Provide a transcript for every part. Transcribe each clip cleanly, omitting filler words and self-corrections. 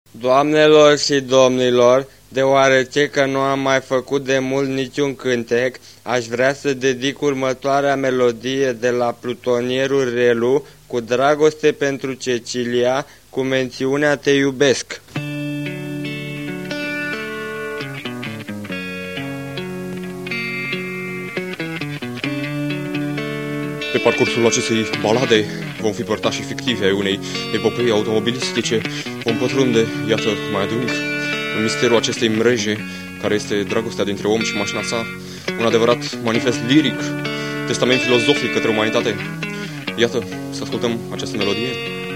Doamnelor și domnilor, deoarece că nu am mai făcut de mult niciun cântec, aș vrea să dedic următoarea melodie de la Plutonierul Relu, Cu dragoste pentru Cecilia, cu mențiunea Te iubesc. Pe parcursul acestei balade vom fi părtași fictive ai unei epopei automobilistice. Vom pătrunde, iată, mai adânc, în misterul acestei mreje, care este dragostea dintre om și mașina sa, un adevărat manifest liric, testament filozofic către umanitate. Iată, să ascultăm această melodie.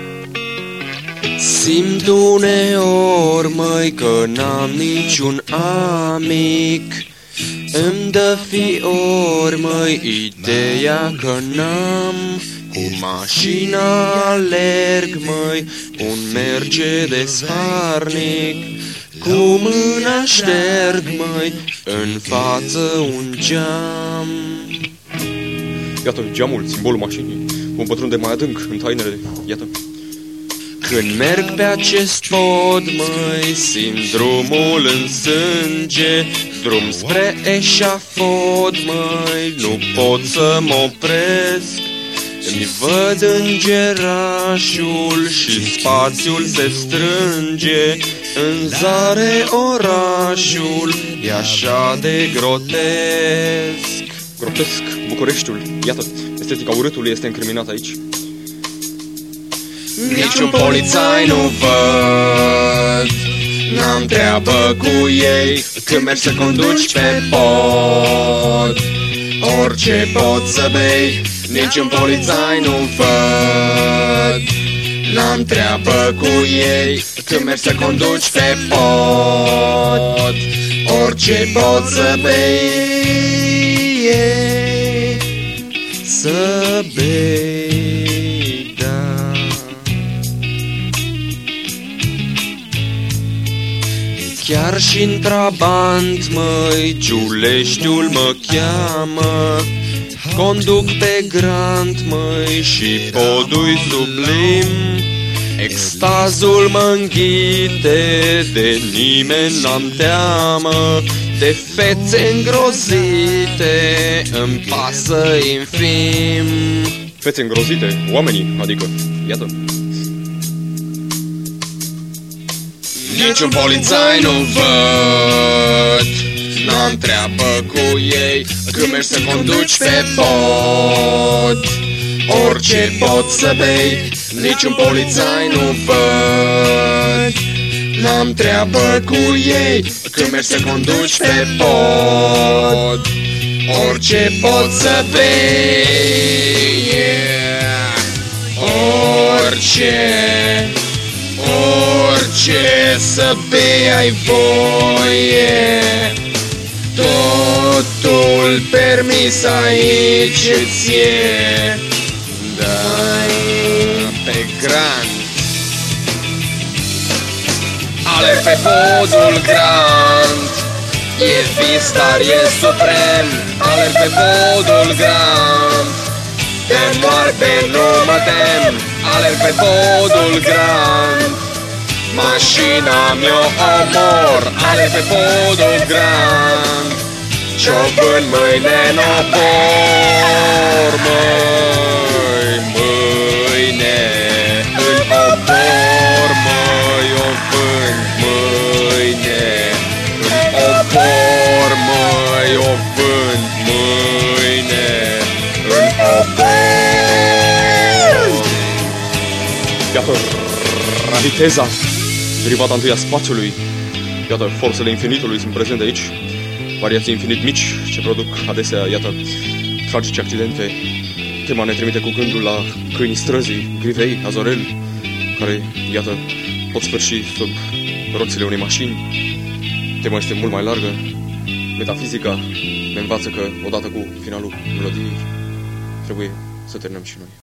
Simt uneori, măi, că n-am niciun amic. Îmi dă fiori, măi, ideea că n-am. Cu mașina alerg, măi, un Mercedes harnic. Cu mâna șterg, măi, în față un geam. Iată, geamul, simbolul mașinii. Vom pătrunde mai adânc în tainele, iată. Când merg pe acest pod, măi, simt drumul în sânge. Drum spre eșafod, măi, nu pot să mă opresc. Îmi văd îngerașul și spațiul se strânge. În zare orașul e așa de grotesc. Grotesc, Bucureștiul, iată, estetica urâtului este incriminată aici. Niciun polițai nu văd, n-am treabă cu ei. Când mergi să conduci pe pod, orice poți să bei. Niciun polițai nu văd, n-am treabă cu ei. Când mergi să conduci pe pod, orice poți să bei, să bei, da. Chiar și-n Trabant, măi, Giuleștiul mă cheamă. Conduc pe Grant, măi, și podul sublim. Extazul mă înghite, de nimeni n-am teamă. De fețe îngrozite îmi pasă infim. Fețe îngrozite, oamenii, adică, iată. Niciun polițai nu văd, n-am treabă cu ei. Când mergi să conduci pe pod, orice poți să bei. Niciun polițai nu văd, n-am treabă cu ei. Când mergi să conduci pe pod, orice poți să bei, orice să bei ai voie. Totul permis aici îți e. Dai pe Grant, alerg pe podul Grant. E vis, dar e suprem. Alerg pe podul Grant, de moarte nu mă tem. Alerg pe podul Grant, mașina mi-o omor. Alerg pe podul Grant, ce-o vând mâine n-o por, măi, mâine în obor, măi, o vând mâine în obor, măi, o vând mâine în obor. Iată, viteza, derivata întâi a spațiului. Iată, forțele infinitului sunt prezente aici. Variații infinit mici ce produc adesea, iată, tragice accidente. Tema ne trimite cu gândul la câinii străzii, grivei, azoreli, care, iată, pot sfârși sub roțile unei mașini. Tema este mult mai largă. Metafizica ne învață că, odată cu finalul melodiei, trebuie să terminăm și noi.